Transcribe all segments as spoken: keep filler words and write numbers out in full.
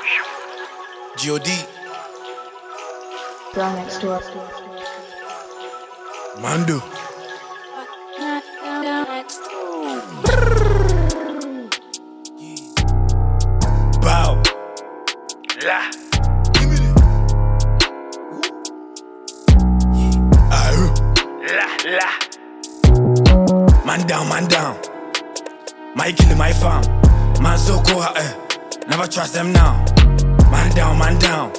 G O D. Girl next door. Mando. Bow. La. Give me that. Ah. La la. Man down, man down. My killing my farm. Man so cool, eh. Never trust them now. Man down, man down.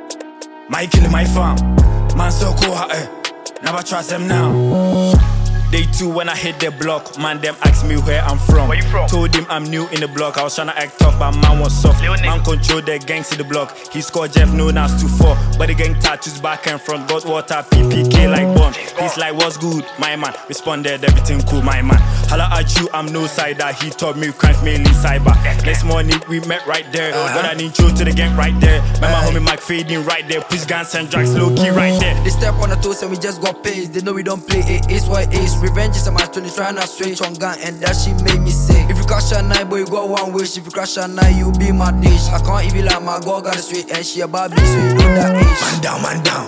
My killing my farm. Man so cool, eh. Never trust them now. Day two when I hit the block, man them ask me where I'm from. Where you from? Told him I'm new in the block. I was tryna act tough, but man was soft. Man control the gangs in the block. He scored Jeff known as two four, but the gang tattoos back and front. Got water, P P K like bomb. He's like, what's good, my man? Responded, everything cool, my man. Holla at you, I'm no sider. He taught me crimes mainly cyber. Next morning we met right there. Got an intro to the gang right there. Met my homie Mac fading right there. Push guns and drugs low key right there. They step on the toes and we just got paid. They know we don't play it is what it is. Revenge is a match to trying to switch on gun and that shit made me sick. If you crash a night, boy, you got one wish. If you crash a night, you be my dish. I can't even like my girl got a sweet and she a Barbie, so you know that age. Man down, man down.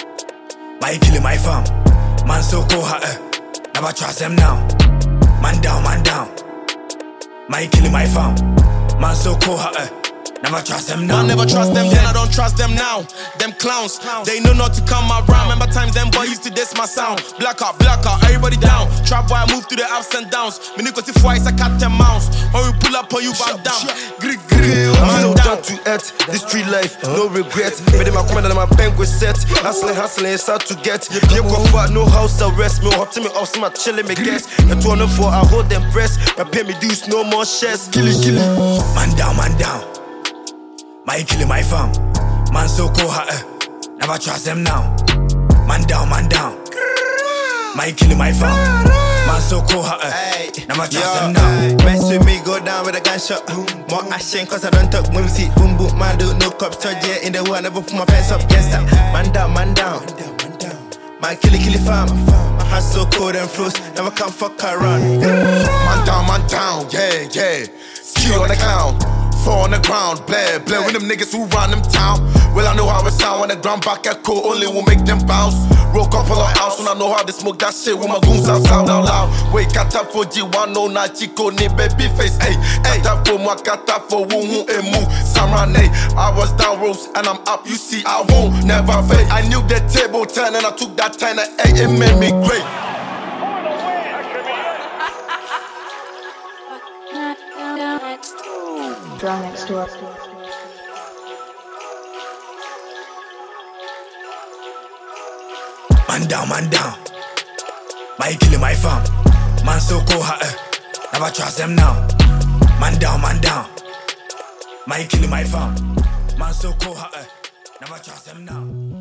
My killing my farm. Man so cold, eh. Never trust them now. Man down, man down. My killing my farm. Man so cold, eh. Never trust them now. I never trust them then, I don't trust them now. Them clowns, they know not to come around. Remember times them boys used to diss my sound. Black out, black out, everybody down. Trap boy, I move through the ups and downs. Me nigga see twice, I cut ten mounts. When we pull up on you, back down. Grig, grig, I'm still man down down. to earth, this street life, no regret. Made my command and my bank was set. Hustling, hustling, it's hard to get. You go far, no house arrest. Me hot to me off, some chilling me guess. And two for I hold them breasts. I pay me dues, no more shares. Kill it, kill it. Man down, man down. My killing my farm. Man so cold, eh. Never trust them now. Man down, man down. My killing my farm. Man so cold, eh. Never trust them now. Mess with me, go down with a gunshot. More action cause I don't talk whimsy. Boom boom, man do no cops. Charge yeah in the world, never put my pants up. Yes, that. Man down, man down. Man kill it, kill it farm. My heart so cold and froze. Never come fuck around. Man down, man down, yeah, yeah. Ski on the clown. Fall on the ground, blare, blare with them niggas who run them town. Well, I know how it sound when the ground back echo, only will make them bounce. Roll couple of ounce when I know how to smoke that shit with my goons out sound out loud. Wait, kata for G one oh na Chico ni baby face, ayy. Kata for moi, kata for wuhu emu, samrane. I was down roast and I'm up, you see I won't never fade. I knew that table turn and I took that ten and eight, it made me great. Girl next door. Man down, man down. My killing my farm. Man so cold, eh. Never trust them now. Man down, man down. My killing my farm. Man so cold, eh. Never trust them now.